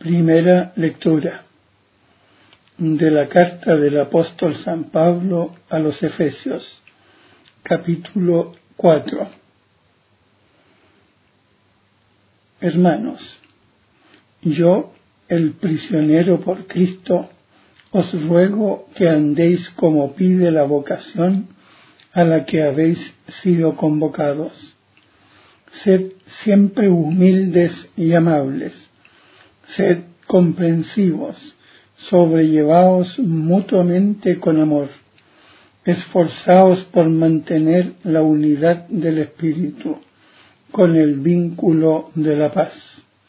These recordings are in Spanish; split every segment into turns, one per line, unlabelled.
Primera lectura de la carta del apóstol San Pablo a los Efesios, capítulo 4. Hermanos, yo, el prisionero por Cristo, os ruego que andéis como pide la vocación a la que habéis sido convocados. Sed siempre humildes y amables. Sed comprensivos, sobrellevaos mutuamente con amor, esforzaos por mantener la unidad del Espíritu, con el vínculo de la paz.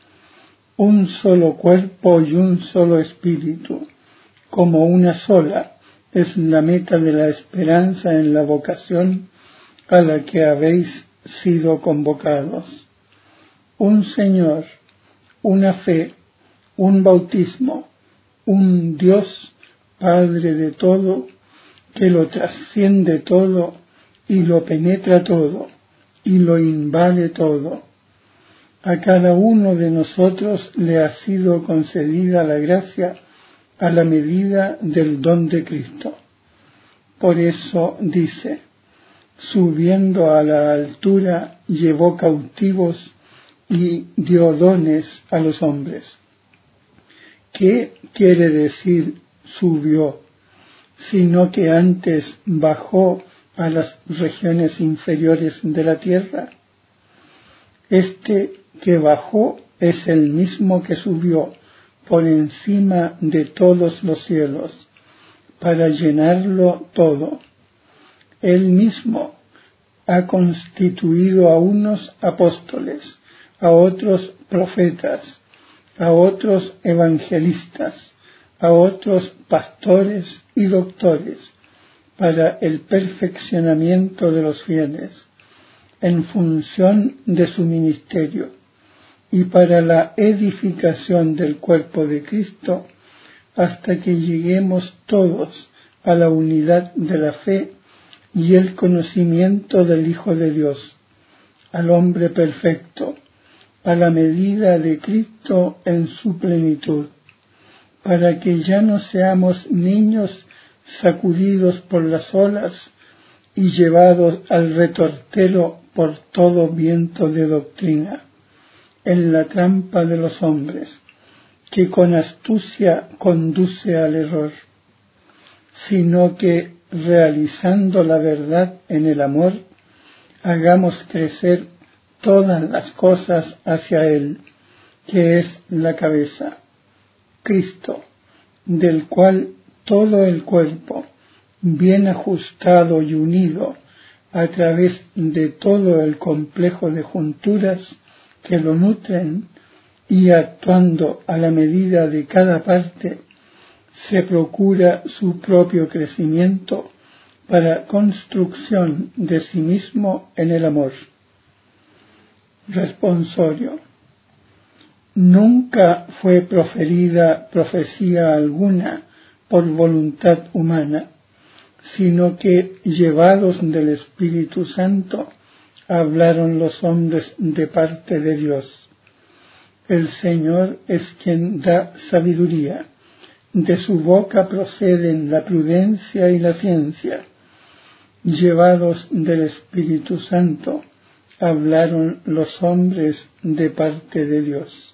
Un solo cuerpo y un solo Espíritu, como una sola, es la meta de la esperanza en la vocación a la que habéis sido convocados. Un Señor, una fe, un bautismo, un Dios, Padre de todo, que lo trasciende todo y lo penetra todo y lo invade todo. A cada uno de nosotros le ha sido concedida la gracia a la medida del don de Cristo. Por eso dice, subiendo a la altura llevó cautivos y dio dones a los hombres. ¿Qué quiere decir subió? Sino que antes bajó a las regiones inferiores de la tierra. Este que bajó es el mismo que subió por encima de todos los cielos, para llenarlo todo. Él mismo ha constituido a unos apóstoles, a otros profetas, a otros evangelistas, a otros pastores y doctores, para el perfeccionamiento de los fieles, en función de su ministerio, y para la edificación del cuerpo de Cristo, hasta que lleguemos todos a la unidad de la fe y el conocimiento del Hijo de Dios, al hombre perfecto, a la medida de Cristo en su plenitud, para que ya no seamos niños sacudidos por las olas y llevados al retortero por todo viento de doctrina, en la trampa de los hombres, que con astucia conduce al error, sino que, realizando la verdad en el amor, hagamos crecer todas las cosas hacia Él, que es la cabeza, Cristo, del cual todo el cuerpo, bien ajustado y unido a través de todo el complejo de junturas que lo nutren, y actuando a la medida de cada parte, se procura su propio crecimiento para construcción de sí mismo en el amor. Responsorio. Nunca fue proferida profecía alguna por voluntad humana, sino que, llevados del Espíritu Santo, hablaron los hombres de parte de Dios. El Señor es quien da sabiduría. De su boca proceden la prudencia y la ciencia. Llevados del Espíritu Santo, hablaron los hombres de parte de Dios.